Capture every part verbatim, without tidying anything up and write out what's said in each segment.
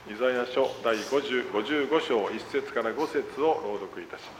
イザヤ書第ごじゅう、ごじゅうご章いっ節からご節を朗読いたします。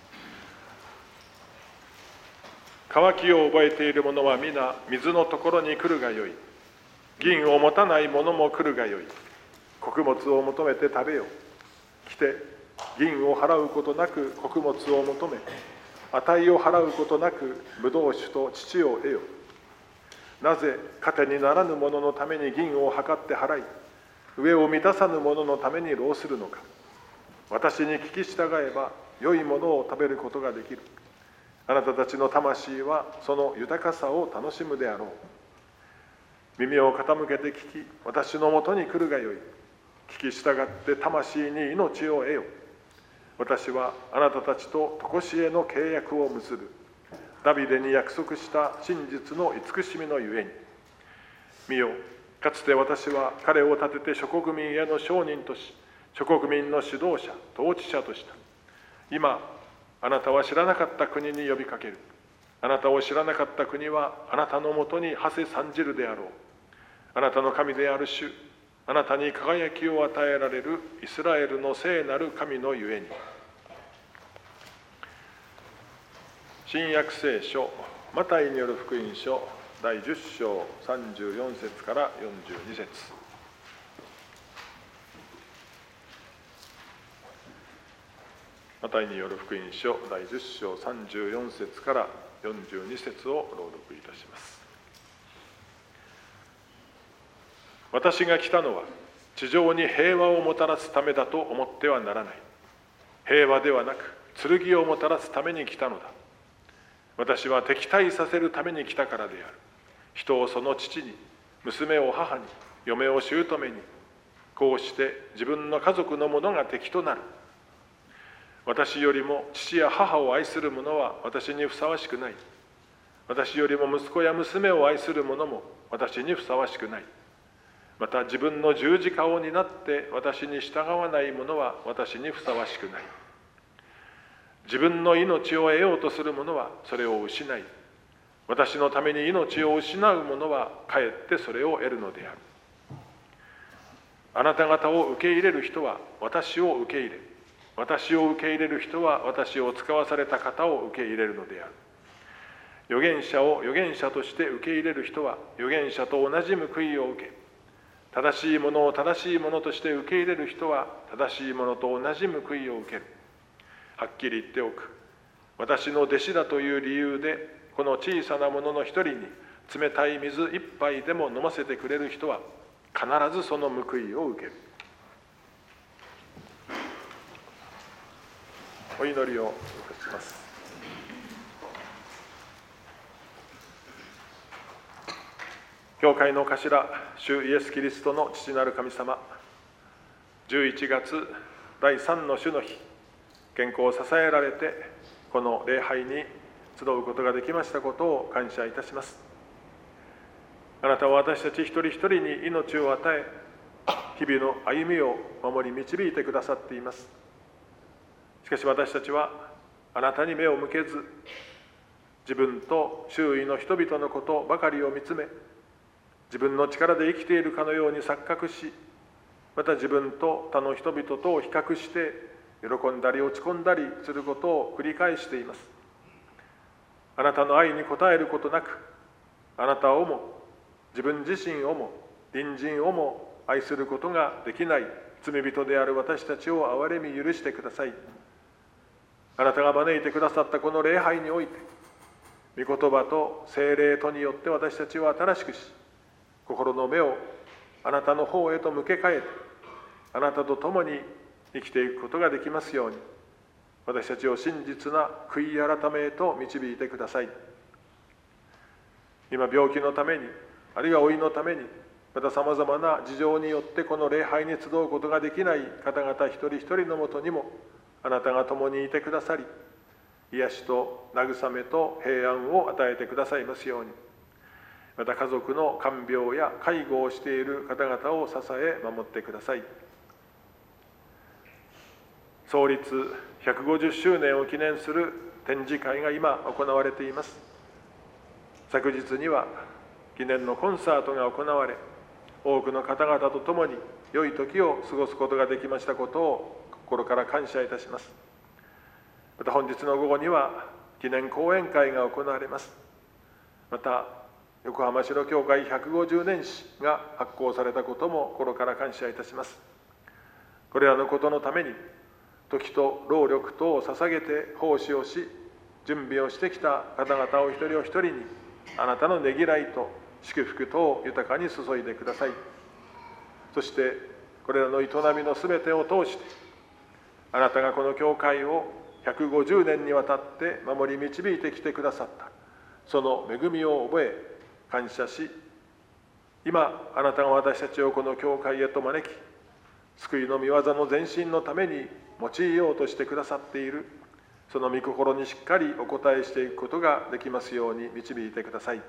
渇きを覚えている者は皆水のところに来るがよい。銀を持たない者も来るがよい。穀物を求めて食べよ。来て銀を払うことなく穀物を求め、値を払うことなく葡萄酒と乳を得よ。なぜ糧にならぬ者のために銀を測って払い、上を満たさぬ者のために労するのか。私に聞き従えば良いものを食べることができる。あなたたちの魂はその豊かさを楽しむであろう。耳を傾けて聞き、私のもとに来るがよい。聞き従って魂に命を得よ。私はあなたたちと常しえの契約を結ぶ。ダビデに約束した真実の慈しみのゆえに。見よ、かつて私は彼を立てて諸国民への証人とし、諸国民の指導者、統治者とした。今、あなたは知らなかった国に呼びかける。あなたを知らなかった国はあなたのもとに馳せ参じるであろう。あなたの神である主、あなたに輝きを与えられるイスラエルの聖なる神のゆえに。新約聖書、マタイによる福音書第じゅっ章さんじゅうよん節からよんじゅうに節。マタイによる福音書第じゅっ章さんじゅうよん節からよんじゅうに節を朗読いたします。私が来たのは地上に平和をもたらすためだと思ってはならない。平和ではなく剣をもたらすために来たのだ。私は敵対させるために来たからである。人をその父に、娘を母に、嫁を姑に、こうして自分の家族の者が敵となる。私よりも父や母を愛する者は私にふさわしくない。私よりも息子や娘を愛する者も私にふさわしくない。また自分の十字架を担って私に従わない者は私にふさわしくない。自分の命を得ようとする者はそれを失い、私のために命を失う者はかえってそれを得るのである。あなた方を受け入れる人は私を受け入れ、私を受け入れる人は私を使わされた方を受け入れるのである。預言者を預言者として受け入れる人は預言者と同じ報いを受け、正しいものを正しいものとして受け入れる人は正しいものと同じ報いを受ける。はっきり言っておく。私の弟子だという理由で、この小さなものの一人に冷たい水一杯でも飲ませてくれる人は必ずその報いを受ける。お祈りをいたします。教会の頭、主イエス・キリストの父なる神様、じゅういちがつだいさんの主の日、健康を支えられてこの礼拝に集うことができましたことを感謝いたします。あなたは私たち一人一人に命を与え、日々の歩みを守り導いてくださっています。しかし私たちはあなたに目を向けず、自分と周囲の人々のことばかりを見つめ、自分の力で生きているかのように錯覚し、また自分と他の人々とを比較して喜んだり落ち込んだりすることを繰り返しています。あなたの愛に応えることなく、あなたをも自分自身をも隣人をも愛することができない罪人である私たちを憐れみ許してください。あなたが招いてくださったこの礼拝において、御言葉と聖霊とによって私たちを新しくし、心の目をあなたの方へと向け替えて、あなたと共に生きていくことができますように、私たちを真実な悔い改めへと導いてください。今、病気のために、あるいは老いのために、またさまざまな事情によってこの礼拝に集うことができない方々一人一人のもとにも、あなたが共にいてくださり、癒しと慰めと平安を与えてくださいますように。また家族の看病や介護をしている方々を支え守ってください。創立ひゃくごじゅっしゅうねんを記念する展示会が今行われています。昨日には記念のコンサートが行われ、多くの方々と共に良い時を過ごすことができましたことを心から感謝いたします。また本日の午後には記念講演会が行われます。また横浜城教会ひゃくごじゅうねん史が発行されたことも心から感謝いたします。これらのことのために時と労力等を捧げて奉仕をし、準備をしてきた方々を一人お一人にあなたのねぎらいと祝福とを豊かに注いでください。そしてこれらの営みのすべてを通してあなたがこの教会をひゃくごじゅうねんにわたって守り導いてきてくださったその恵みを覚え感謝し、今あなたが私たちをこの教会へと招き、救いの御業の前進のために用いようとしてくださっているその御心にしっかりお応えしていくことができますように導いてください。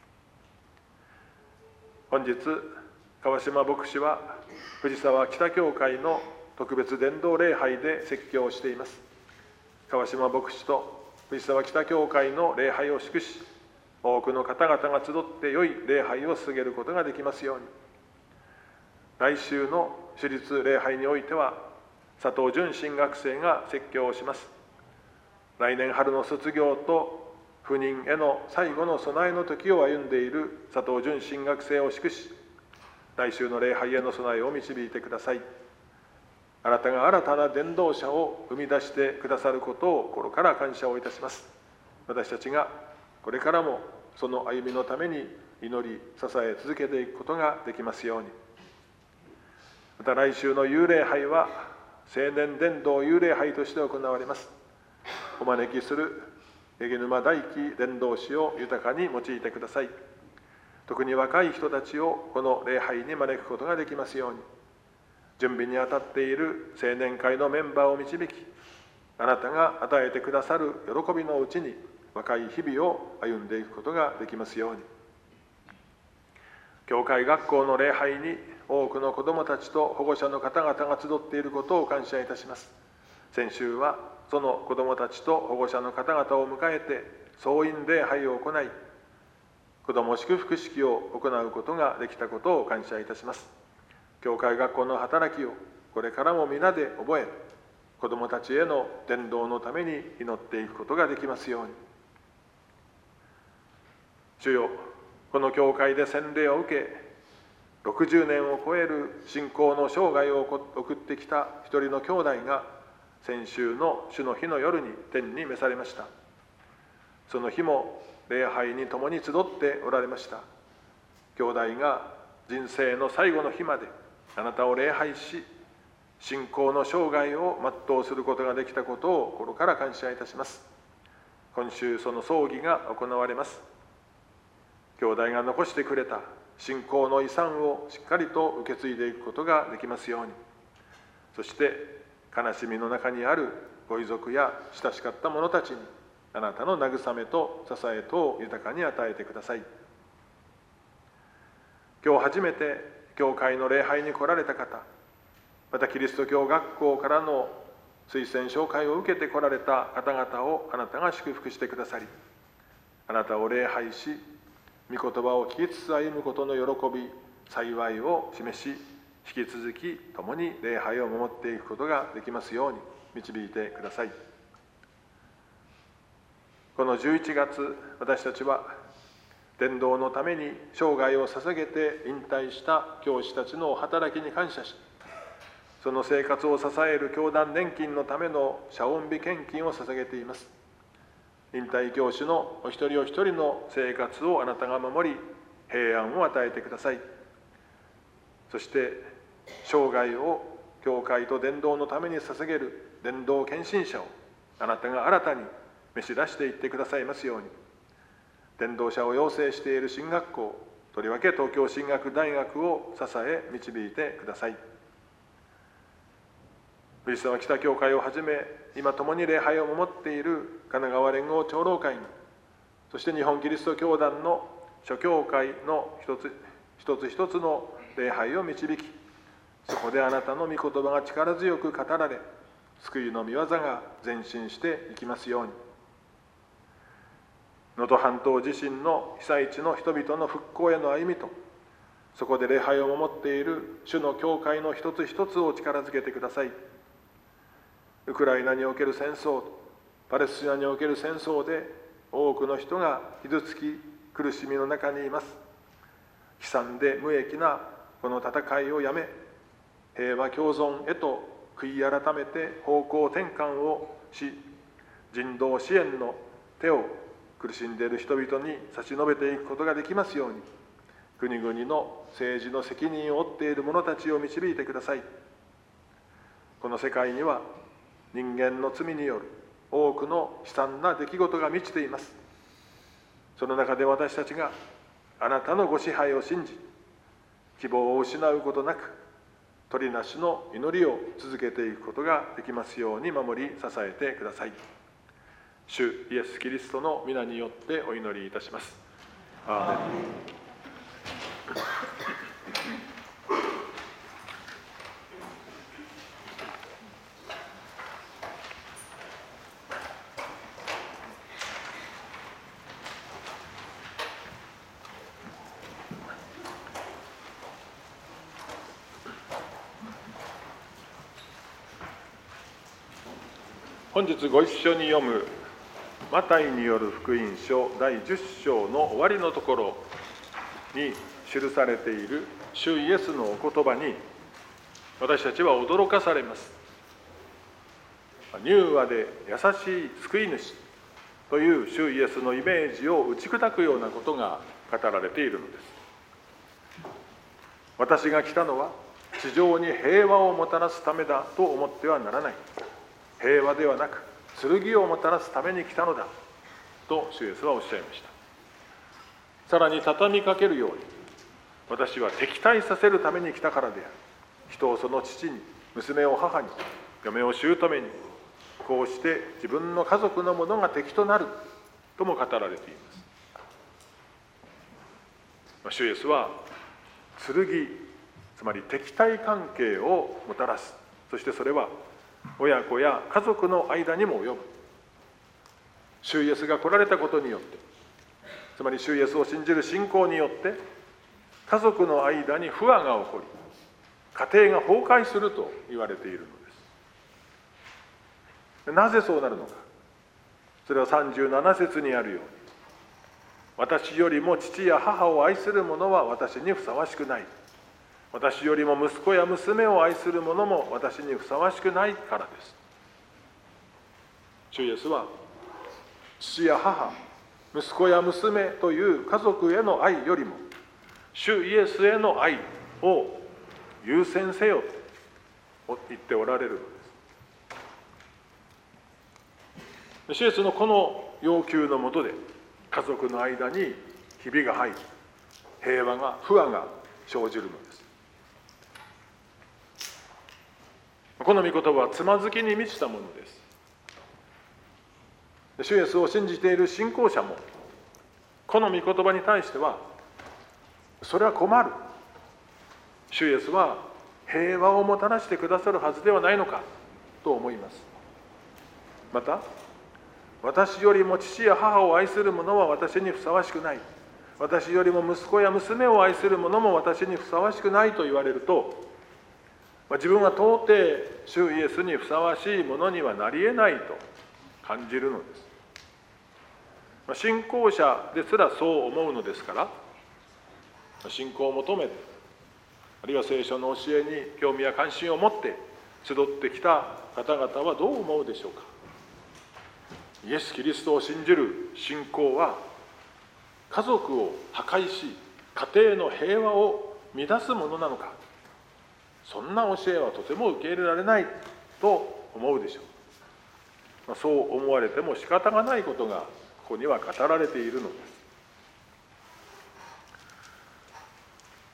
本日川島牧師は藤沢北教会の特別伝道礼拝で説教をしています。川島牧師と藤沢北教会の礼拝を祝し、多くの方々が集って良い礼拝を捧げることができますように。来週の主日礼拝においては佐藤淳神学生が説教をします。来年春の卒業と赴任への最後の備えの時を歩んでいる佐藤淳神学生を祝し、来週の礼拝への備えを導いてください。あなたが新たな伝道者を生み出してくださることを心から感謝をいたします。私たちがこれからもその歩みのために祈り支え続けていくことができますように。また来週の幽霊杯は青年伝道幽霊杯として行われます。お招きする柳沼大輝伝道師を豊かに用いてください。特に若い人たちをこの礼拝に招くことができますように。準備にあたっている青年会のメンバーを導き、あなたが与えてくださる喜びのうちに若い日々を歩んでいくことができますように。教会学校の礼拝に多くの子どもたちと保護者の方々が集っていることを感謝いたします。先週はその子どもたちと保護者の方々を迎えて総員礼拝を行い、子ども祝福式を行うことができたことを感謝いたします。教会学校の働きをこれからも皆で覚え、子どもたちへの伝道のために祈っていくことができますように。主よ、この教会で洗礼を受け、ろくじゅうねんを超える信仰の生涯を送ってきた一人の兄弟が、先週の主の日の夜に天に召されました。その日も礼拝に共に集っておられました。兄弟が人生の最後の日まであなたを礼拝し、信仰の生涯を全うすることができたことを心から感謝いたします。今週その葬儀が行われます。兄弟が残してくれた信仰の遺産をしっかりと受け継いでいくことができますように。そして悲しみの中にあるご遺族や親しかった者たちにあなたの慰めと支えとを豊かに与えてください。今日初めて教会の礼拝に来られた方、またキリスト教学校からの推薦紹介を受けて来られた方々をあなたが祝福してくださり、あなたを礼拝し、御言葉を聞きつつ歩むことの喜び、幸いを示し、引き続き共に礼拝を守っていくことができますように導いてください。このじゅういちがつ、私たちは伝道のために生涯を捧げて引退した教師たちの働きに感謝し、その生活を支える教団年金のための謝恩日献金を捧げています。引退教師のお一人お一人の生活をあなたが守り、平安を与えてください。そして生涯を教会と伝道のために捧げる伝道献身者をあなたが新たに召し出していってくださいますように。伝道者を養成している進学校、とりわけ東京進学大学を支え導いてください。藤沢北教会をはじめ、今共に礼拝を守っている神奈川連合長老会に、そして日本キリスト教団の諸教会の一つ一つ一つの礼拝を導き、そこであなたの御言葉が力強く語られ、救いの御業が前進していきますように。能登半島地震の被災地の人々の復興への歩みと、 そこで礼拝を守っている主の教会の一つ一つを力づけてください。ウクライナにおける戦争、パレスチナにおける戦争で多くの人が傷つき苦しみの中にいます。悲惨で無益なこの戦いをやめ、平和共存へと悔い改めて方向転換をし、人道支援の手を苦しんでいる人々に差し伸べていくことができますように、国々の政治の責任を負っている者たちを導いてください。この世界には人間の罪による多くの悲惨な出来事が満ちています。その中で私たちがあなたのご支配を信じ、希望を失うことなく鳥なしの祈りを続けていくことができますように守り支えてください。主イエス・キリストの皆によってお祈りいたします。アーメン。本日ご一緒に読むマタイによる福音書だいじゅっ章の終わりのところに記されている主イエスのお言葉に私たちは驚かされます。柔和で優しい救い主という主イエスのイメージを打ち砕くようなことが語られているのです。私が来たのは地上に平和をもたらすためだと思ってはならない。平和ではなく剣をもたらすために来たのだと主イエスはおっしゃいました。さらに畳みかけるように、私は敵対させるために来たからである。人をその父に、娘を母に、嫁を姑に、こうして自分の家族の者が敵となるとも語られています。主イエスは剣、つまり敵対関係をもたらす。そしてそれは親子や家族の間にも及ぶ。主イエスが来られたことによって、つまり主イエスを信じる信仰によって家族の間に不和が起こり、家庭が崩壊すると言われているのです。なぜそうなるのか。それはさんじゅうなな節にあるように、私よりも父や母を愛する者は私にふさわしくない。私よりも息子や娘を愛する者も私にふさわしくないからです。主イエスは父や母、息子や娘という家族への愛よりも主イエスへの愛を優先せよと言っておられるのです。主イエスのこの要求のもとで家族の間にひびが入り、平和が不和が生じるのです。この御言葉はつまずきに満ちたものです。主イエスを信じている信仰者もこの御言葉に対しては、それは困る。主イエスは平和をもたらしてくださるはずではないのかと思います。また、私よりも父や母を愛する者は私にふさわしくない。私よりも息子や娘を愛する者も私にふさわしくないと言われると、自分は到底主イエスにふさわしいものにはなり得ないと感じるのです。信仰者ですらそう思うのですから、信仰を求めて、あるいは聖書の教えに興味や関心を持って集ってきた方々はどう思うでしょうか。イエス・キリストを信じる信仰は、家族を破壊し家庭の平和を乱すものなのか。そんな教えはとても受け入れられないと思うでしょう。そう思われても仕方がないことがここには語られているのです。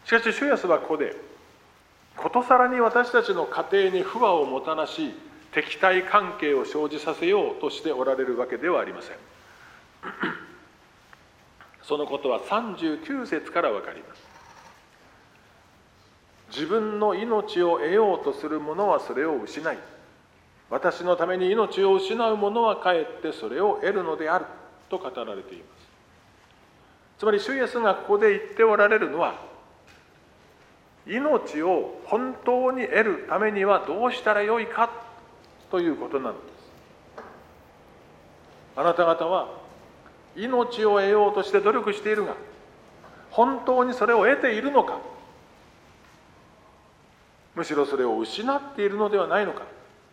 しかし主イエスはここでことさらに私たちの家庭に不和をもたらし、敵対関係を生じさせようとしておられるわけではありません。そのことはさんじゅうきゅう節からわかります。自分の命を得ようとする者はそれを失い、私のために命を失う者はかえってそれを得るのであると語られています。つまり主イエスがここで言っておられるのは、 命を本当に得るためにはどうしたらよいかということなのです。あなた方は命を得ようとして努力しているが、本当にそれを得ているのか、むしろそれを失っているのではないのか。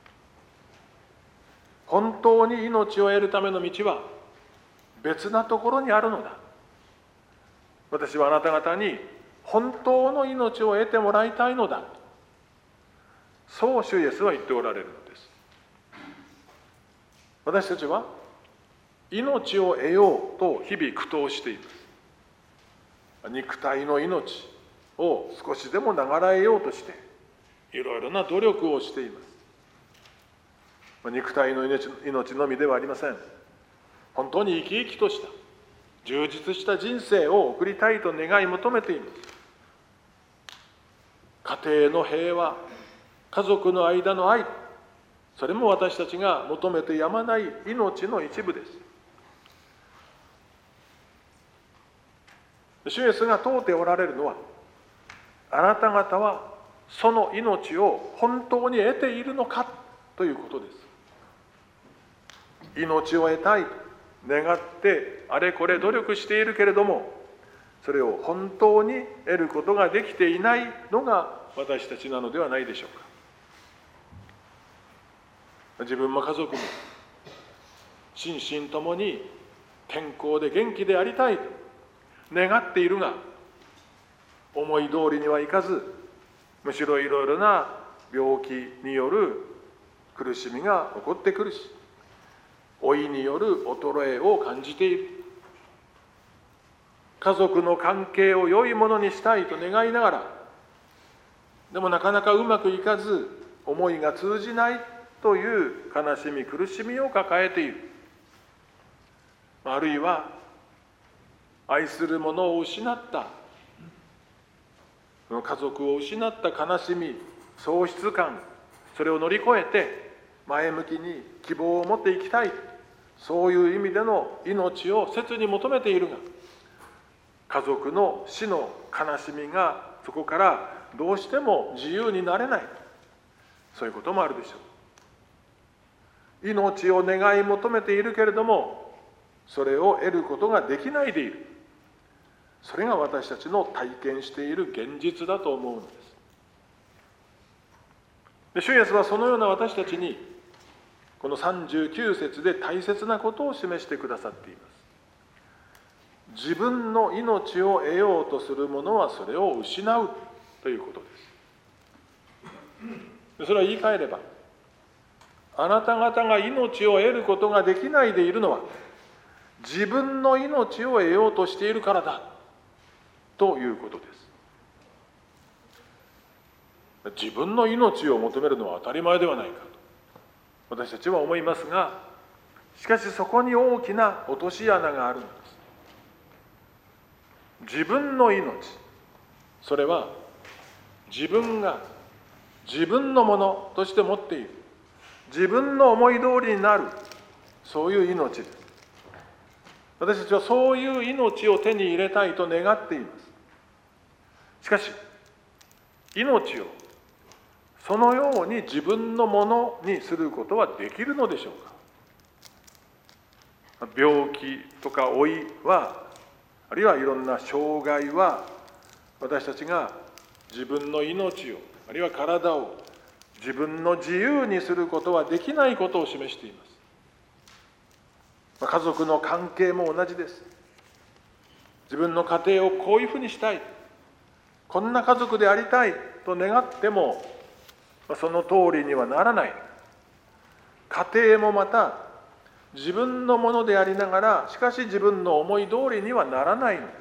本当に命を得るための道は別なところにあるのだ。私はあなた方に本当の命を得てもらいたいのだ。そう主イエスは言っておられるのです。私たちは命を得ようと日々苦闘しています。肉体の命を少しでも長らえようとしていろいろな努力をしています。肉体の 命, 命のみではありません。本当に生き生きとした充実した人生を送りたいと願い求めています。家庭の平和、家族の間の愛、それも私たちが求めてやまない命の一部です。主イエスが問うておられるのは、あなた方はその命を本当に得ているのかということです。命を得たいと願ってあれこれ努力しているけれども、それを本当に得ることができていないのが私たちなのではないでしょうか。自分も家族も心身ともに健康で元気でありたいと願っているが、思い通りにはいかず、むしろいろいろな病気による苦しみが起こってくるし、老いによる衰えを感じている。家族の関係を良いものにしたいと願いながら、でもなかなかうまくいかず、思いが通じないという悲しみ苦しみを抱えている。あるいは愛する者を失った、家族を失った悲しみ、喪失感、それを乗り越えて前向きに希望を持っていきたい、そういう意味での命を切に求めているが、家族の死の悲しみがそこからどうしても自由になれない、そういうこともあるでしょう。命を願い求めているけれども、それを得ることができないでいる。それが私たちの体験している現実だと思うのです。で、主イエスはそのような私たちにこのさんじゅうきゅう節で大切なことを示してくださっています。自分の命を得ようとする者はそれを失うということです。で、それは言い換えれば、あなた方が命を得ることができないでいるのは自分の命を得ようとしているからだということです。自分の命を求めるのは当たり前ではないかと私たちは思いますが、しかしそこに大きな落とし穴があるのです。自分の命、それは自分が自分のものとして持っている、自分の思い通りになる、そういう命です。私たちはそういう命を手に入れたいと願っています。しかし命をそのように自分のものにすることはできるのでしょうか。病気とか老いは、あるいはいろんな障害は、私たちが自分の命を、あるいは体を自分の自由にすることはできないことを示しています。家族の関係も同じです。自分の家庭をこういうふうにしたい、こんな家族でありたいと願ってもその通りにはならない。家庭もまた自分のものでありながら、しかし自分の思い通りにはならないのです。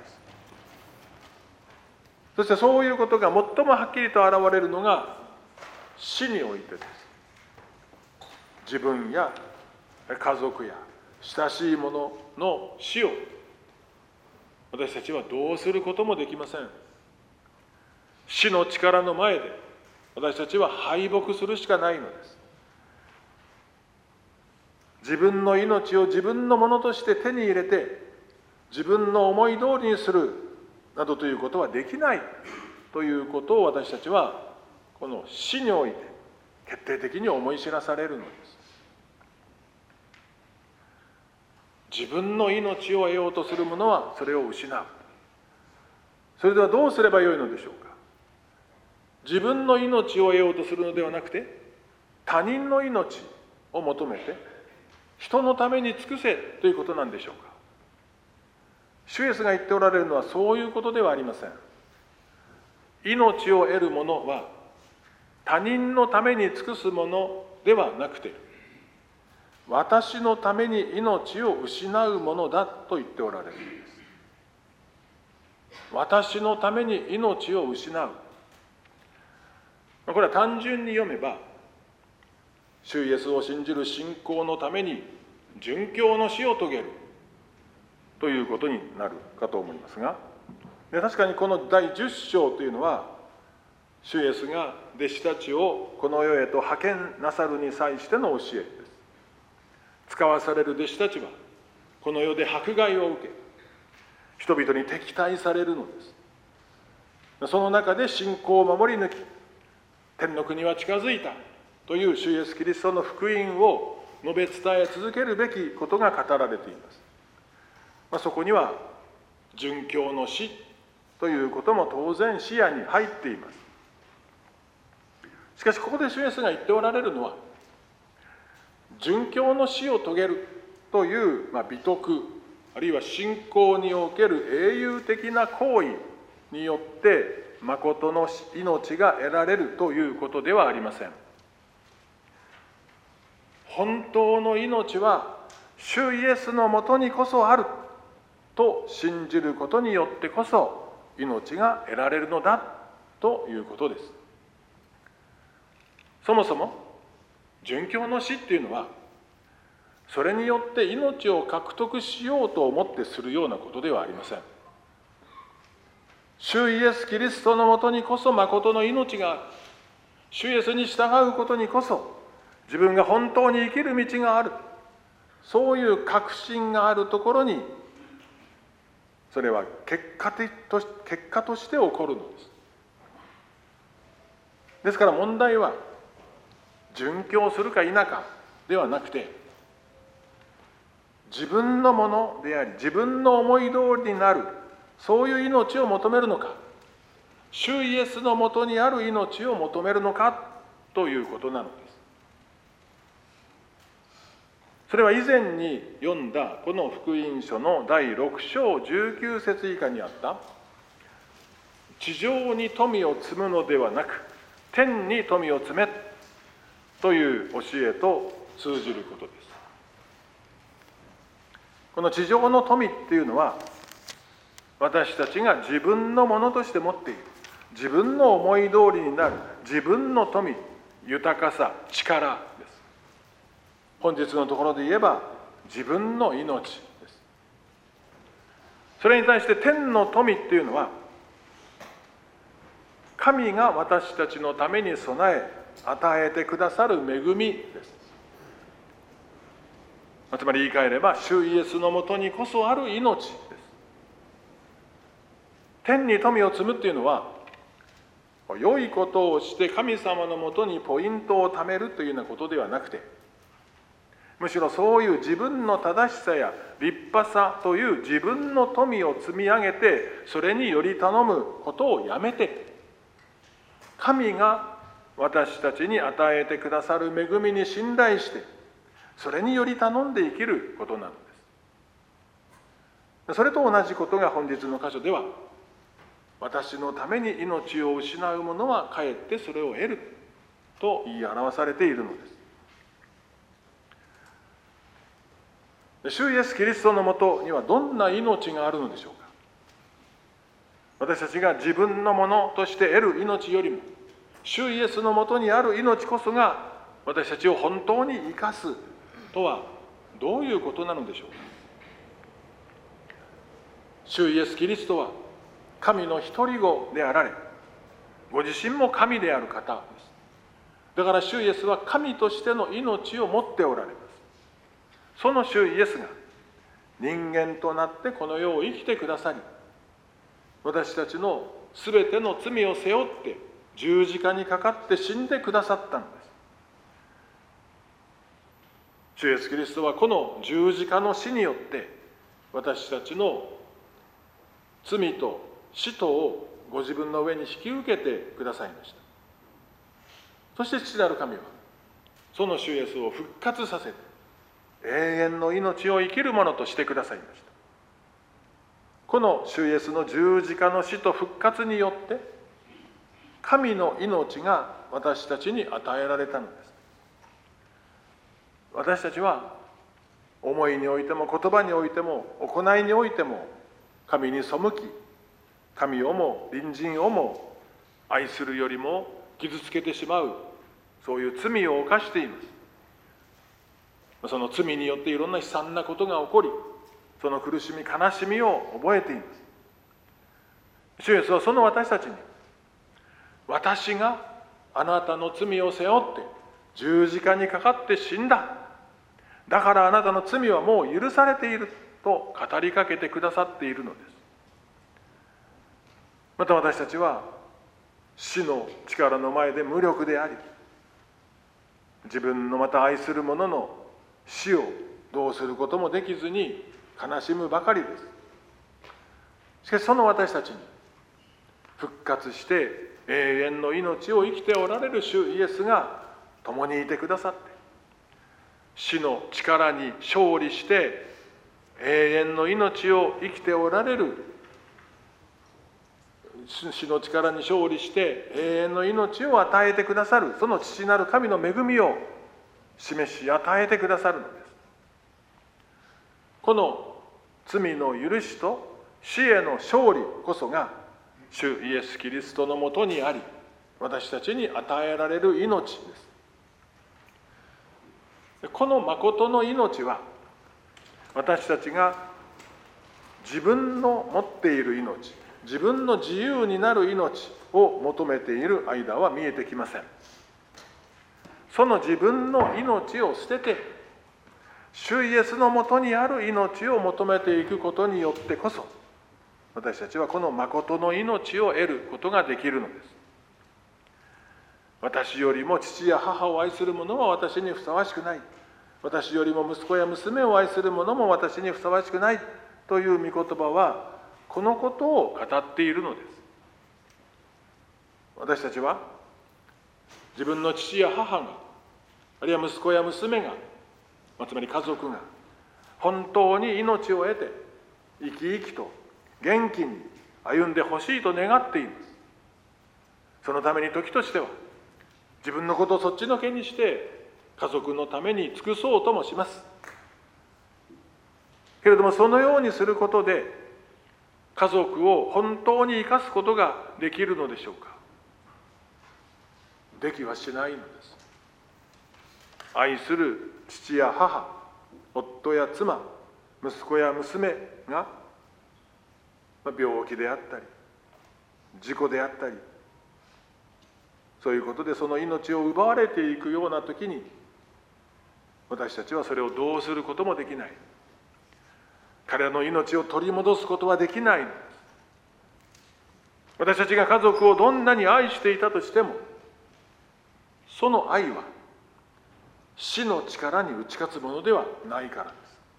そしてそういうことが最もはっきりと現れるのが死においてです。自分や家族や親しい者の死を私たちはどうすることもできません。死の力の前で私たちは敗北するしかないのです。自分の命を自分のものとして手に入れて自分の思い通りにするなどということはできないということを私たちはこの死において決定的に思い知らされるのです。自分の命を得ようとする者はそれを失う。それではどうすればよいのでしょうか。自分の命を得ようとするのではなくて、他人の命を求めて人のために尽くせということなんでしょうか。主イエスが言っておられるのはそういうことではありません。命を得る者は他人のために尽くすものではなくて、私のために命を失うものだと言っておられるのです。私のために命を失う。これは単純に読めば、主イエスを信じる信仰のために殉教の死を遂げるということになるかと思いますが、で確かにこの第十章というのは、主イエスが弟子たちをこの世へと派遣なさるに際しての教えです。使わされる弟子たちはこの世で迫害を受け、人々に敵対されるのです。その中で信仰を守り抜き、天の国は近づいたという主イエスキリストの福音を述べ伝え続けるべきことが語られています。まあ、そこには殉教の死ということも当然視野に入っています。しかしここで主イエスが言っておられるのは、殉教の死を遂げるという、まあ、美徳、あるいは信仰における英雄的な行為によって誠の命が得られるということではありません。本当の命は主イエスのもとにこそあると信じることによってこそ命が得られるのだということです。そもそも殉教の死っていうのは、それによって命を獲得しようと思ってするようなことではありません。主イエス・キリストのもとにこそ誠の命がある。主イエスに従うことにこそ自分が本当に生きる道がある。そういう確信があるところに、それは結果とし、結果として起こるのです。ですから問題は、殉教するか否かではなくて、自分のものであり、自分の思い通りになる、そういう命を求めるのか、主イエスのもとにある命を求めるのかということなのです。それは以前に読んだこの福音書のだいろく章じゅうきゅう節以下にあった、地上に富を積むのではなく天に富を積めという教えと通じることです。この地上の富っていうのは、私たちが自分のものとして持っている、自分の思い通りになる自分の富、豊かさ、力です。本日のところで言えば自分の命です。それに対して天の富っていうのは、神が私たちのために備え与えてくださる恵みです。つまり言い換えれば、主イエスのもとにこそある命です。天に富を積むっていうのは、良いことをして神様のもとにポイントを貯めるというようなことではなくて、むしろそういう自分の正しさや立派さという自分の富を積み上げて、それにより頼むことをやめて、神が私たちに与えてくださる恵みに信頼して、それにより頼んで生きることなのです。それと同じことが本日の箇所では、私のために命を失う者はかえってそれを得ると言い表されているのです。主イエスキリストのもとにはどんな命があるのでしょうか。私たちが自分のものとして得る命よりも、主イエスのもとにある命こそが私たちを本当に生かすとはどういうことなのでしょうか。主イエスキリストは神の一人子であられ、ご自身も神である方です。だから主イエスは神としての命を持っておられます。その主イエスが人間となってこの世を生きてくださり、私たちのすべての罪を背負って十字架にかかって死んでくださったのです。主イエスキリストはこの十字架の死によって私たちの罪と死とをご自分の上に引き受けてくださいました。そして父なる神はその主イエスを復活させて永遠の命を生きるものとしてくださいました。この主イエスの十字架の死と復活によって神の命が私たちに与えられたのです。私たちは思いにおいても言葉においても行いにおいても神に背き、神をも隣人をも愛するよりも傷つけてしまう、そういう罪を犯しています。その罪によっていろんな悲惨なことが起こり、その苦しみ悲しみを覚えています。主イエスはその私たちに、私があなたの罪を背負って十字架にかかって死んだ、だからあなたの罪はもう許されていると語りかけてくださっているのです。また私たちは死の力の前で無力であり、自分のまた愛する者の死をどうすることもできずに悲しむばかりです。しかしその私たちに復活して永遠の命を生きておられる主イエスが共にいてくださって、死の力に勝利して永遠の命を生きておられる、死の力に勝利して永遠の命を与えてくださる、その父なる神の恵みを示し与えてくださるのです。この罪の許しと死への勝利こそが主イエス・キリストのもとにあり、私たちに与えられる命です。この誠の命は、私たちが自分の持っている命、自分の自由になる命を求めている間は見えてきません。その自分の命を捨てて、主イエスのもとにある命を求めていくことによってこそ、私たちはこの誠の命を得ることができるのです。私よりも父や母を愛する者は私にふさわしくない。私よりも息子や娘を愛する者も私にふさわしくないという御言葉は、このことを語っているのです。私たちは自分の父や母が、あるいは息子や娘が、つまり家族が本当に命を得て生き生きと元気に歩んでほしいと願っています。そのために時としては自分のことをそっちのけにして家族のために尽くそうともします。けれどもそのようにすることで家族を本当に生かすことができるのでしょうか。できはしないのです。愛する父や母、夫や妻、息子や娘が病気であったり事故であったり、そういうことでその命を奪われていくような時に、私たちはそれをどうすることもできない。彼らの命を取り戻すことはできないのです。私たちが家族をどんなに愛していたとしても、その愛は死の力に打ち勝つものではないからです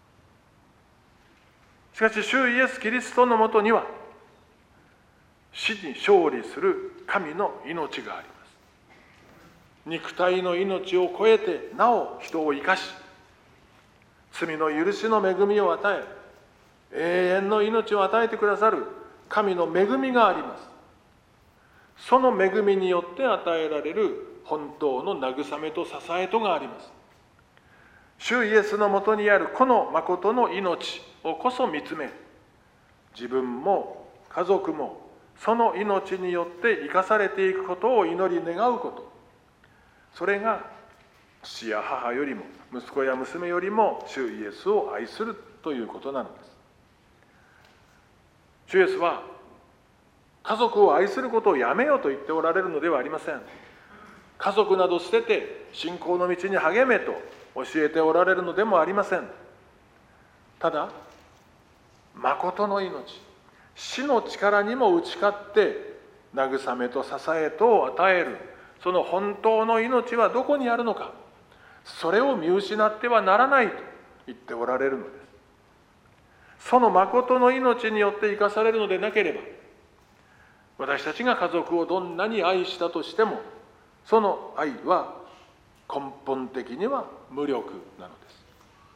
。しかし主イエス・キリストのもとには死に勝利する神の命があります。肉体の命を超えてなお人を生かし、罪の許しの恵みを与え、永遠の命を与えてくださる神の恵みがあります。その恵みによって与えられる本当の慰めと支えとがあります。主イエスのもとにあるこの誠の命をこそ見つめ、自分も家族もその命によって生かされていくことを祈り願うこと、それが父や母よりも息子や娘よりも主イエスを愛するということなのです。主イエスは家族を愛することをやめようと言っておられるのではありません。家族など捨てて信仰の道に励めと教えておられるのでもありません。ただ、誠の命、死の力にも打ち勝って慰めと支えとを与える、その本当の命はどこにあるのか、それを見失ってはならないと言っておられるのです。その誠の命によって生かされるのでなければ、私たちが家族をどんなに愛したとしても、その愛は根本的には無力なのです。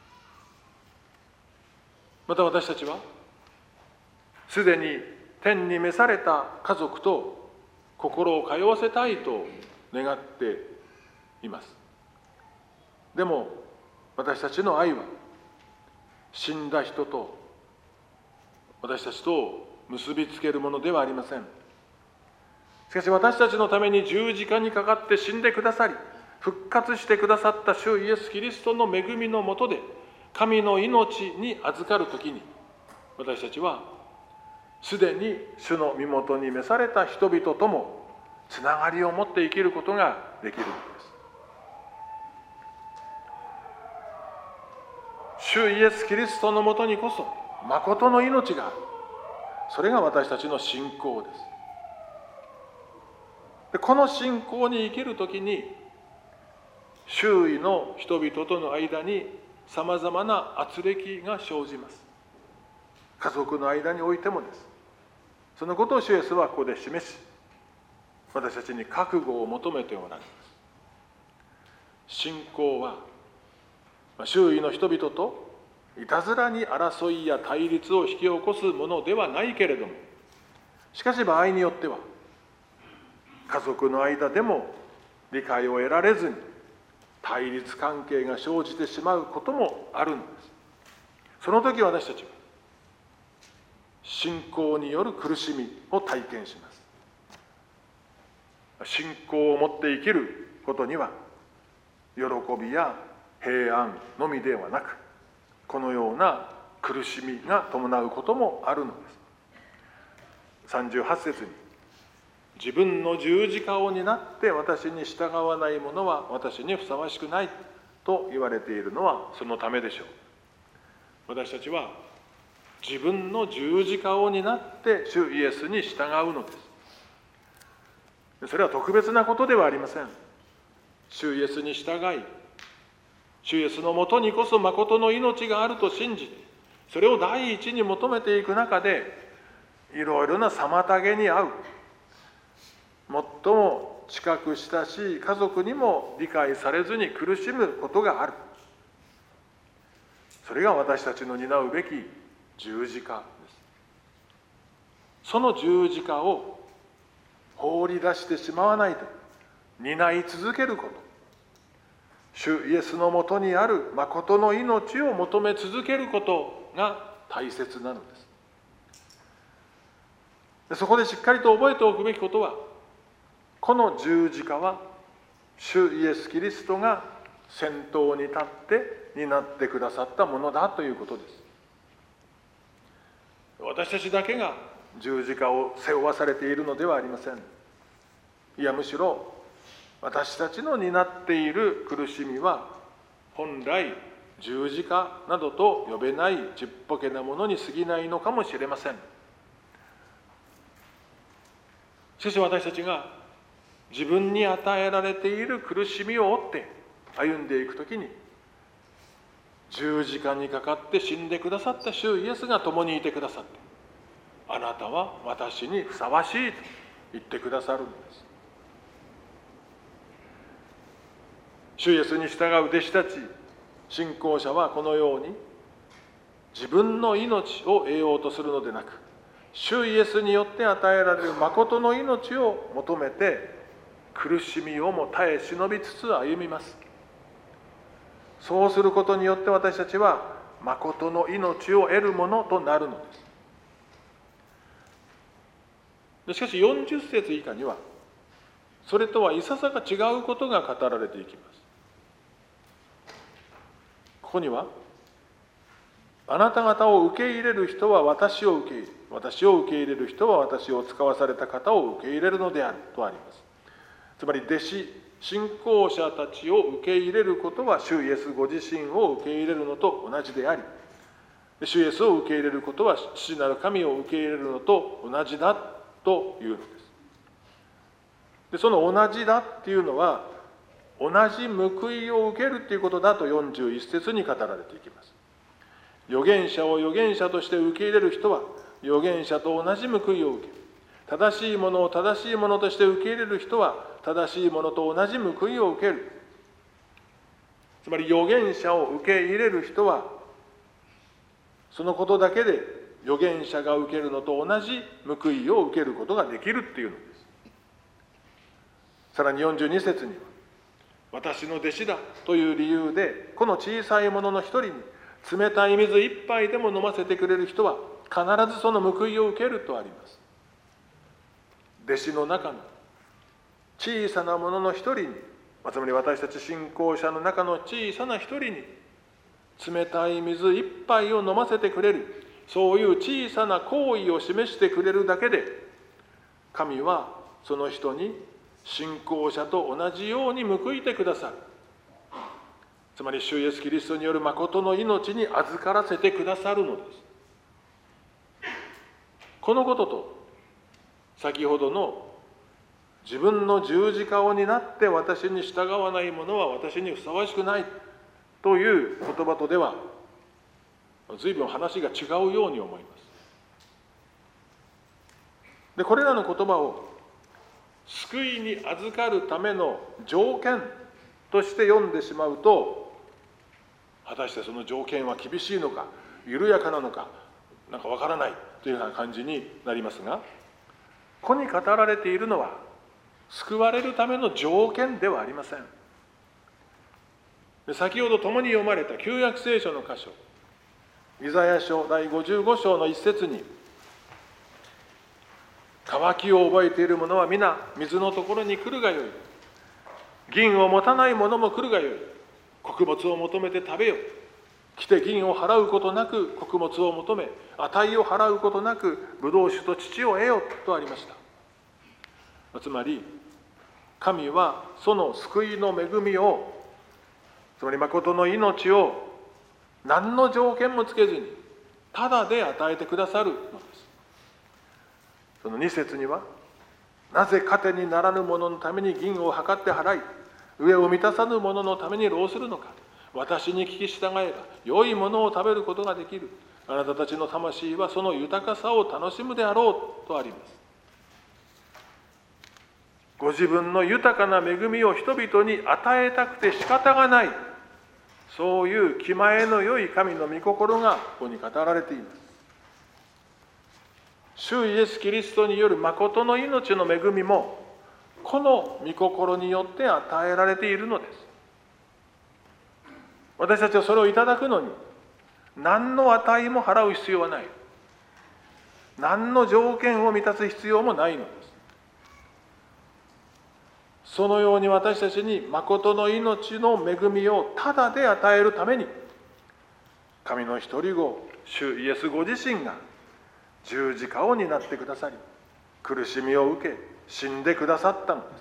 また私たちはすでに天に召された家族と心を通わせたいと願っています。でも私たちの愛は死んだ人と私たちとを結びつけるものではありません。しかし私たちのために十字架にかかって死んでくださり、復活してくださった主イエス・キリストの恵みのもとで神の命に預かるときに、私たちはすでに主の身元に召された人々ともつながりを持って生きることができるのです。主イエス・キリストのもとにこそ誠の命がある。それが私たちの信仰です。でこの信仰に生きるときに、周囲の人々との間にさまざまな軋轢が生じます。家族の間においてもです。そのことを主イエスはここで示し、私たちに覚悟を求めておられます。信仰は周囲の人々といたずらに争いや対立を引き起こすものではないけれども、しかし場合によっては家族の間でも理解を得られずに対立関係が生じてしまうこともあるのです。その時私たちは信仰による苦しみを体験します。信仰を持って生きることには喜びや平安のみではなく、このような苦しみが伴うこともあるのです。さんじゅうはち節に、自分の十字架を担って私に従わない者は私にふさわしくないと言われているのはそのためでしょう。私たちは自分の十字架を担って主イエスに従うのです。それは特別なことではありません。主イエスに従い、主イエスのもとにこそ誠の命があると信じて、それを第一に求めていく中で、いろいろな妨げに遭う、最も近く親しい家族にも理解されずに苦しむことがある。それが私たちの担うべき十字架です。その十字架を放り出してしまわないで担い続けること、主イエスのもとにある誠の命を求め続けることが大切なのです。でそこでしっかりと覚えておくべきことは、この十字架は主イエス・キリストが先頭に立って担ってくださったものだということです。私たちだけが十字架を背負わされているのではありません。いやむしろ私たちの担っている苦しみは本来十字架などと呼べないちっぽけなものに過ぎないのかもしれません。しかし私たちが自分に与えられている苦しみを負って歩んでいくときに、十字架にかかって死んでくださった主イエスが共にいてくださって、あなたは私にふさわしいと言ってくださるのです。主イエスに従う弟子たち、信仰者はこのように自分の命を得ようとするのでなく、主イエスによって与えられる誠の命を求めて苦しみをも耐え忍びつつ歩みます。そうすることによって私たちは誠の命を得るものとなるのです。しかしよんじゅっ節以下にはそれとはいささか違うことが語られていきます。ここには、あなた方を受け入れる人は私を受け入れ、私を受け入れる人は私を使わされた方を受け入れるのであるとあります。つまり弟子、信仰者たちを受け入れることは主イエスご自身を受け入れるのと同じであり、主イエスを受け入れることは父なる神を受け入れるのと同じだというのです。 でその同じだっていうのは、同じ報いを受けるということだとよんじゅういち節に語られていきます。預言者を預言者として受け入れる人は預言者と同じ報いを受ける。正しいものを正しいものとして受け入れる人は正しいものと同じ報いを受ける。つまり預言者を受け入れる人はそのことだけで預言者が受けるのと同じ報いを受けることができるっていうのです。さらによんじゅうに節には、私の弟子だという理由でこの小さいものの一人に冷たい水一杯でも飲ませてくれる人は必ずその報いを受けるとあります。弟子の中の小さなものの一人に、つまり私たち信仰者の中の小さな一人に冷たい水一杯を飲ませてくれる、そういう小さな行為を示してくれるだけで、神はその人に信仰者と同じように報いてくださる。つまり主イエスキリストによる誠の命に預からせてくださるのです。このことと先ほどの自分の十字架を担って私に従わない者は私にふさわしくないという言葉とでは随分話が違うように思います。でこれらの言葉を救いに預かるための条件として読んでしまうと、果たしてその条件は厳しいのか緩やかなのかなんかわからないというような感じになりますが、ここに語られているのは救われるための条件ではありません。で先ほど共に読まれた旧約聖書の箇所、イザヤ書だいごじゅうご章の一節に、渇きを覚えている者は皆水のところに来るがよい。銀を持たない者も来るがよい。穀物を求めて食べよ。来て銀を払うことなく穀物を求め、値を払うことなくブドウ酒と乳を得よとありました。つまり神はその救いの恵みを、つまり誠の命を何の条件もつけずにただで与えてくださるのです。そのに節には、なぜ糧にならぬ者のために銀を測って払い、上を満たさぬ者のために労するのか。私に聞き従えば良いものを食べることができる。あなたたちの魂はその豊かさを楽しむであろうとあります。ご自分の豊かな恵みを人々に与えたくて仕方がない、そういう気前の良い神の御心がここに語られています。主イエス・キリストによる誠の命の恵みもこの御心によって与えられているのです。私たちはそれをいただくのに何の値も払う必要はない。何の条件を満たす必要もないのです。そのように私たちに誠の命の恵みをただで与えるために、神の一人子主イエスご自身が十字架を担ってくださり、苦しみを受け死んでくださったのです。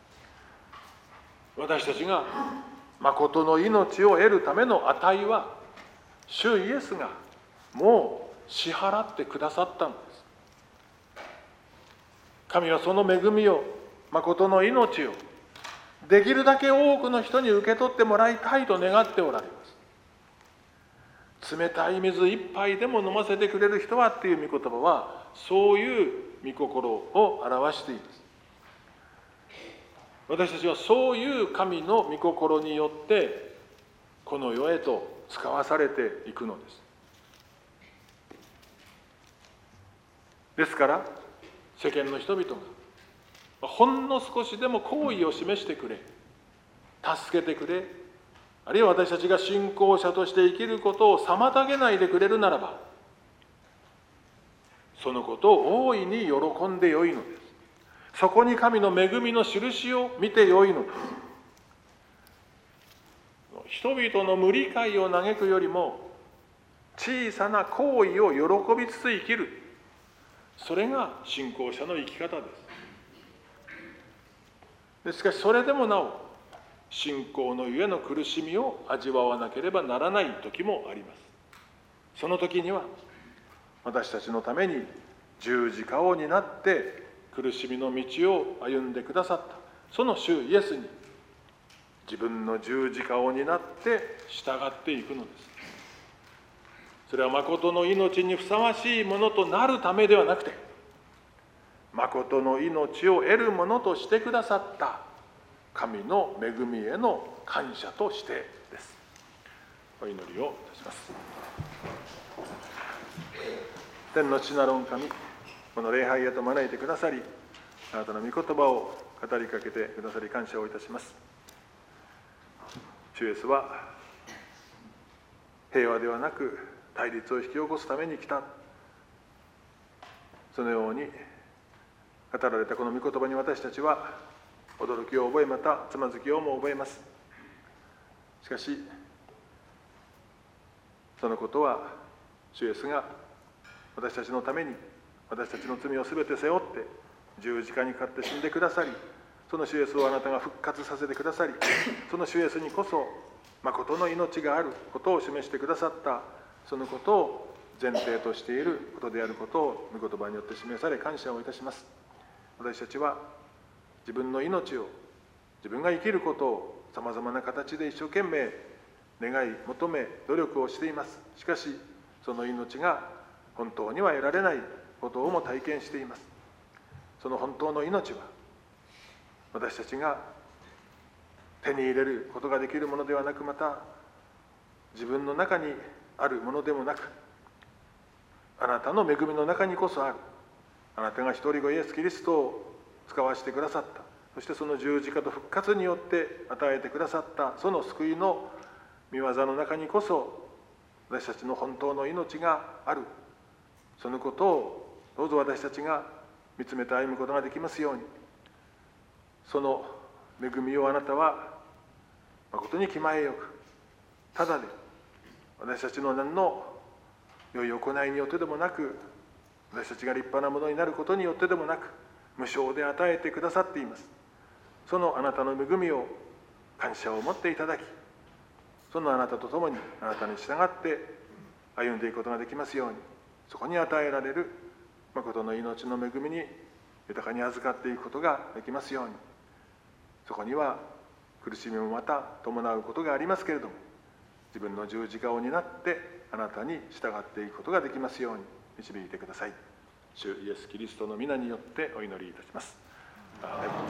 私たちが誠の命を得るための値は主イエスがもう支払ってくださったのです。神はその恵みを、誠の命をできるだけ多くの人に受け取ってもらいたいと願っておられます。冷たい水一杯でも飲ませてくれる人はっていう御言葉はそういう御心を表しています。私たちはそういう神の御心によってこの世へと使わされていくのです。ですから世間の人々がほんの少しでも好意を示してくれ、助けてくれ、あるいは私たちが信仰者として生きることを妨げないでくれるならば、そのことを大いに喜んでよいのです。そこに神の恵みの印を見てよいのです。人々の無理解を嘆くよりも小さな行為を喜びつつ生きる、それが信仰者の生き方です。ですからそれでもなお信仰のゆえの苦しみを味わわなければならない時もあります。その時には私たちのために十字架を担って苦しみの道を歩んでくださった、その主イエスに自分の十字架を担って従っていくのです。それは誠の命にふさわしいものとなるためではなくて、誠の命を得るものとしてくださった神の恵みへの感謝としてです。お祈りをいたします。天の父なる御神、この礼拝へと招いてくださり、あなたの御言葉を語りかけてくださり感謝をいたします。主イエスは平和ではなく対立を引き起こすために来た、そのように語られたこの御言葉に私たちは驚きを覚え、またつまずきをも覚えます。しかしそのことは主イエスが私たちのために私たちの罪をすべて背負って十字架にかかって死んでくださり、その主イエスをあなたが復活させてくださり、その主イエスにこそ誠の命があることを示してくださった、そのことを前提としていることであることを御言葉によって示され感謝をいたします。私たちは自分の命を、自分が生きることをさまざまな形で一生懸命願い求め努力をしています。しかしその命が本当には得られないことをも体験しています。その本当の命は私たちが手に入れることができるものではなく、また自分の中にあるものでもなく、あなたの恵みの中にこそある、あなたが一人子イエス・キリストを使わせてくださった、そしてその十字架と復活によって与えてくださったその救いの御業の中にこそ私たちの本当の命がある、そのことをどうぞ私たちが見つめて歩むことができますように。その恵みをあなたは誠に気前よく、ただで私たちの何の良い行いによってでもなく、私たちが立派なものになることによってでもなく、無償で与えてくださっています。そのあなたの恵みを感謝を持っていただき、そのあなたと共にあなたに従って歩んでいくことができますように、そこに与えられる誠の命の恵みに豊かに預かっていくことができますように。そこには苦しみもまた伴うことがありますけれども、自分の十字架を担ってあなたに従っていくことができますように導いてください。主イエス・キリストの皆によってお祈りいたします。アーメン。